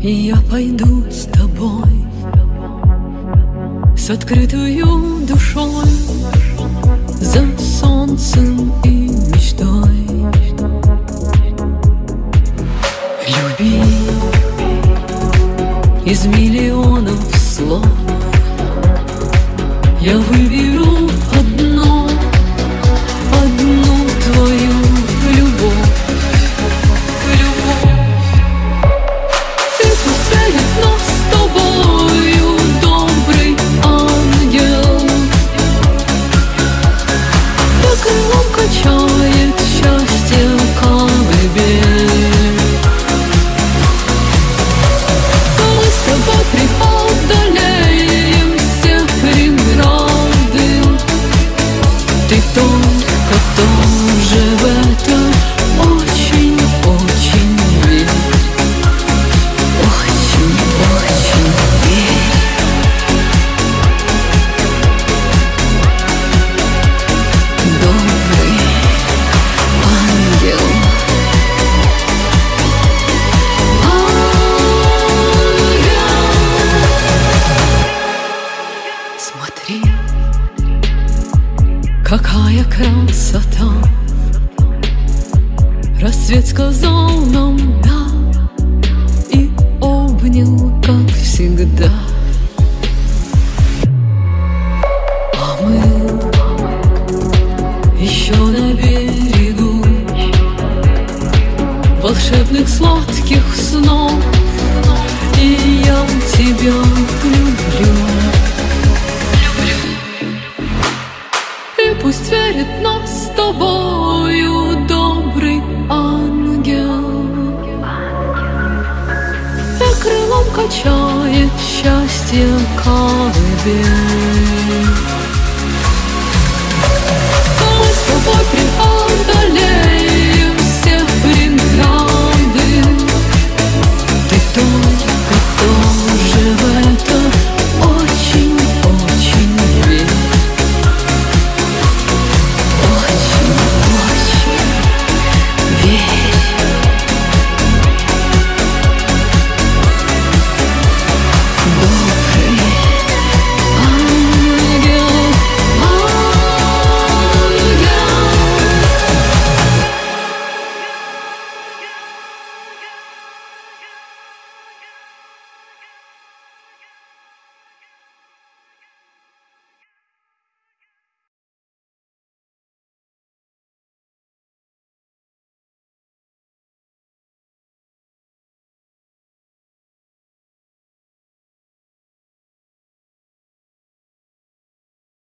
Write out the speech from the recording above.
И я пойду с тобой с открытою душой за солнцем и мечтой. Люби из миллионов слов я выберу одну твою любовь. И пусть перед нас с тобою добрый ангел, и крылом качает счастье колыбель. Мы с тобой преодолеем все преграды. Ты только тоже в это очень-очень верь. Очень-очень верь. Добрый ангел. Смотри, какая красота! Рассвет сказал нам «да» и обнял, как всегда. А мы еще на берегу волшебных сладких снов, и я тебя люблю. И пусть верит нас с тобою добрый ангел, и крылом качает счастье колыбель.